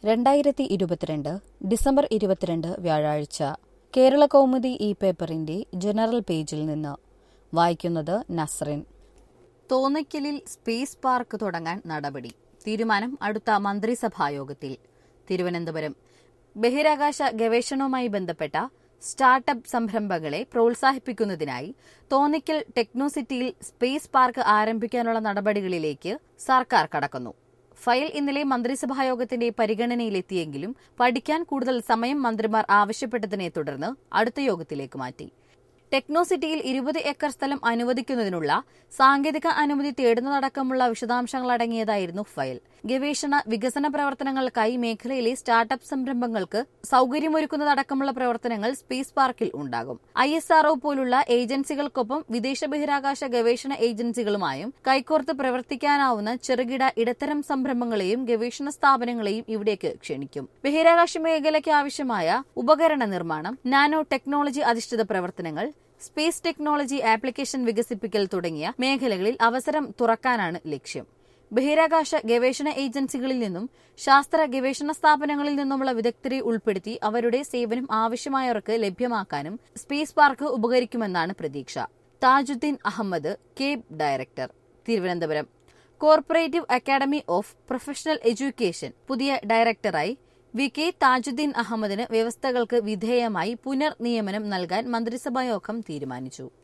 2022 December 22 വ്യാഴാഴ്ച കേരള കൗമുദി ഈ പേപ്പറിന്റെ ജനറൽ പേജിൽ നിന്ന് വായിക്കുന്നത് നസ്റിൻ. തോന്നയ്ക്കലിൽ സ്പേസ് പാർക്ക് തുടങ്ങാൻ നടപടി. തീരുമാനം അടുത്ത മന്ത്രിസഭായോഗത്തിൽ. തിരുവനന്തപുരം. ബഹിരാകാശ ഗവേഷണവുമായി ബന്ധപ്പെട്ട സ്റ്റാർട്ടപ്പ് സംരംഭങ്ങളെ പ്രോത്സാഹിപ്പിക്കുന്നതിനായി തോന്നയ്ക്കൽ ടെക്നോസിറ്റിയിൽ സ്പേസ് പാർക്ക് ആരംഭിക്കാനുള്ള നടപടികളിലേക്ക് സർക്കാർ കടക്കുന്നു. ഫയൽ ഇന്നലെ മന്ത്രിസഭായോഗത്തിന്റെ പരിഗണനയിലെത്തിയെങ്കിലും പഠിക്കാൻ കൂടുതൽ സമയം മന്ത്രിമാർ ആവശ്യപ്പെട്ടതിനെ തുടർന്ന് അടുത്ത യോഗത്തിലേക്ക് മാറ്റി. ടെക്നോസിറ്റിയിൽ 20 ഏക്കർ സ്ഥലം അനുവദിക്കുന്നതിനുള്ള സാങ്കേതിക അനുമതി തേടുന്നതടക്കമുള്ള വിശദാംശങ്ങളടങ്ങിയതായിരുന്നു ഫയൽ. ഗവേഷണ വികസന പ്രവർത്തനങ്ങൾക്കായി മേഖലയിലെ സ്റ്റാർട്ടപ്പ് സംരംഭങ്ങൾക്ക് സൌകര്യമൊരുക്കുന്നതടക്കമുള്ള പ്രവർത്തനങ്ങൾ സ്പേസ് പാർക്കിൽ ഉണ്ടാകും. ISRO പോലുള്ള ഏജൻസികൾക്കൊപ്പം വിദേശ ബഹിരാകാശ ഗവേഷണ ഏജൻസികളുമായും കൈകോർത്ത് പ്രവർത്തിക്കാനാവുന്ന ചെറുകിട ഇടത്തരം സംരംഭങ്ങളെയും ഗവേഷണ സ്ഥാപനങ്ങളെയും ഇവിടേക്ക് ക്ഷണിക്കും. ബഹിരാകാശ മേഖലയ്ക്ക് ആവശ്യമായ ഉപകരണ നിർമ്മാണം, നാനോ ടെക്നോളജി അധിഷ്ഠിത പ്രവർത്തനങ്ങൾ, സ്പേസ് ടെക്നോളജി ആപ്ലിക്കേഷൻ വികസിപ്പിക്കൽ തുടങ്ങിയ മേഖലകളിൽ അവസരം തുറക്കാനാണ് ലക്ഷ്യം. ബഹിരാകാശ ഗവേഷണ ഏജൻസികളിൽ നിന്നും ശാസ്ത്ര ഗവേഷണ സ്ഥാപനങ്ങളിൽ നിന്നുമുള്ള വിദഗ്ധരെ ഉൾപ്പെടുത്തി അവരുടെ സേവനം ആവശ്യമായവർക്ക് ലഭ്യമാക്കാനും സ്പേസ് പാർക്ക് ഉപകരിക്കുമെന്നാണ് പ്രതീക്ഷ. Tajuddin Ahmed, CAPE director, Thiruvananthapuram. Cooperative academy of professional education പുതിയ ഡയറക്ടറായി VK താജുദ്ദീൻ അഹമ്മദിന് വ്യവസ്ഥകൾക്ക് വിധേയമായി പുനർനിയമനം നൽകാൻ മന്ത്രിസഭായോഗം തീരുമാനിച്ചു.